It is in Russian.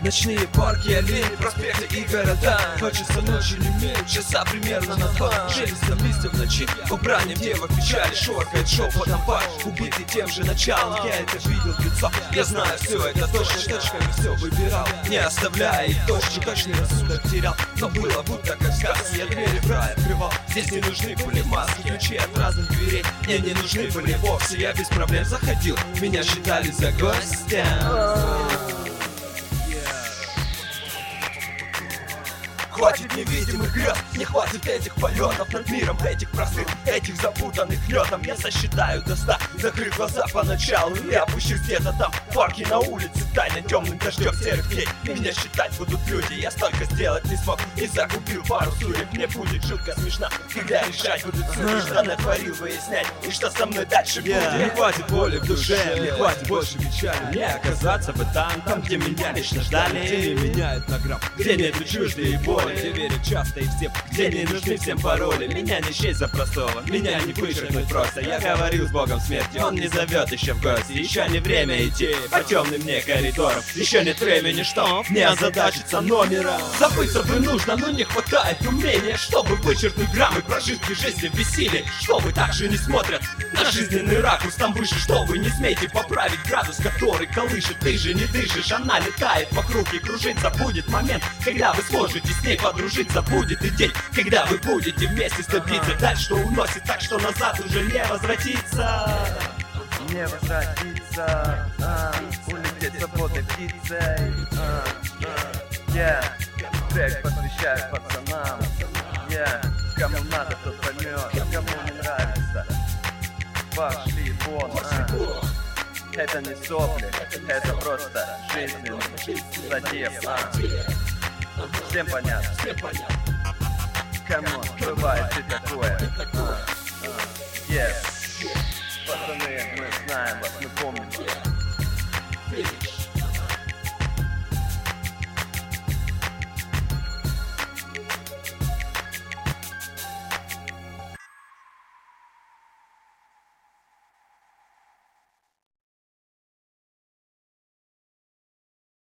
Ночные парки, аллеи, проспекты и города. Хочется ночью не иметь часа примерно на 2. Шелестом листьев в ночи, убранием девок печали. Шоркает шепотом пар, убитый тем же началом. Я это видел в лицо, я знаю все это точно. Точками все выбирал, не оставляя их точки. Точный рассудок терял, но было будто как сказка. Я двери в рай открывал, здесь не нужны были маски. Ключи от разных дверей мне не нужны были вовсе. Я без проблем заходил, меня считали за гостя. Хватит невидимых грез, не хватит этих полетов над миром, этих простых, этих запутанных летом. Я сосчитаю до 100, закрыв глаза поначалу, и опущусь где-то там в парке на улице, тайно темным дождем серых дней. Меня считать будут люди, я столько сделать не смог, и закупил пару сурек. Мне будет жутко смешно, когда решать будут судьи, что натворил выяснять, и что со мной дальше будет. Не хватит боли в душе, не хватит больше печали. Мне оказаться бы там, где меня лично ждали, где не меняют на грамм, где нет чуждые боли, где верят часто и всем, где не нужны всем пароли. Меня не счесть за простого, меня не вычеркнуть просто. Я говорил с Богом смерти, он не зовет еще в гости. Еще не время идти по темным мне коридорам, еще нет времени, что не озадачиться номером. Забыться бы нужно, но не хватает умения, чтобы вычеркнуть граммы прожитки жизни в бессилии. Что вы так же не смотрят на жизненный ракурс там выше, что вы не смеете поправить градус, который колышет. Ты же не дышишь, она летает вокруг и кружится. Будет момент, когда вы сможете с ней подружиться. Будет и день, когда вы будете вместе ступиться. Дальше что уносит, так что назад уже не возвратиться. Не возвратиться, улететь свободной птицей. Трек посвящаю пацанам. Кому надо, тот поймет, кому не нравится, пошли вон. Это не сопли, это просто жизненный задев. Всем понятно? Камон, бывает и такое. Пацаны, мы